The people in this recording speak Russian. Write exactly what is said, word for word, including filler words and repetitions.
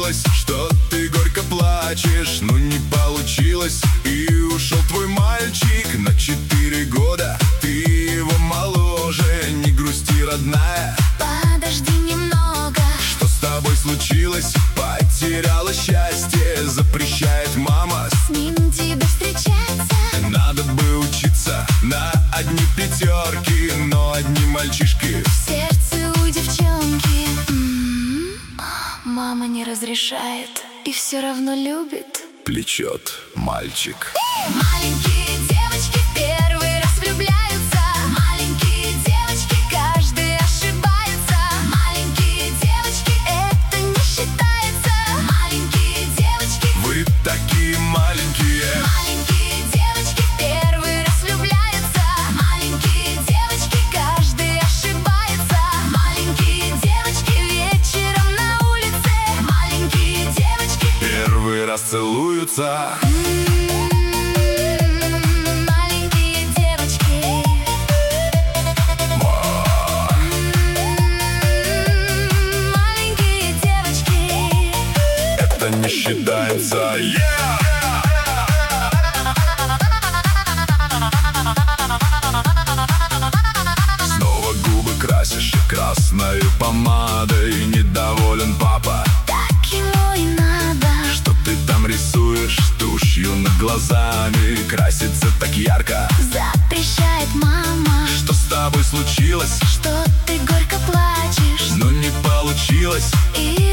случилось, что ты горько плачешь? Ну не получилось, и ушел твой мальчик на четыре года. Ты его моложе, не грусти, родная. Подожди немного. Что с тобой случилось? Потеряла счастье, запрещает мама С ним тебе встречаться. Надо бы учиться на одни пятерки, но одни мальчишки В сердце у девчонки. М-м-м. Мама не разрешает и все равно любит. Плечет мальчик. Маленькие девочки первый раз влюбляются. Маленькие девочки, каждый ошибается. Маленькие девочки, это не считается. Маленькие девочки, Вы такие маленькие. маленькие девочки первый раз влюбляются. Маленькие девочки, каждый ошибается. Маленькие девочки вечером на улице. Маленькие девочки Первый раз целуются. Маленькие девочки. Маленькие девочки. Это не считается. Yeah! Снова губы красишь красной помадой. Недоволен папа. Так ему и надо. Что ты там рисуешь тушью над глазами? Красится так ярко. Запрещает мама. Что с тобой случилось? Что ты горько плачешь. Ну не получилось. И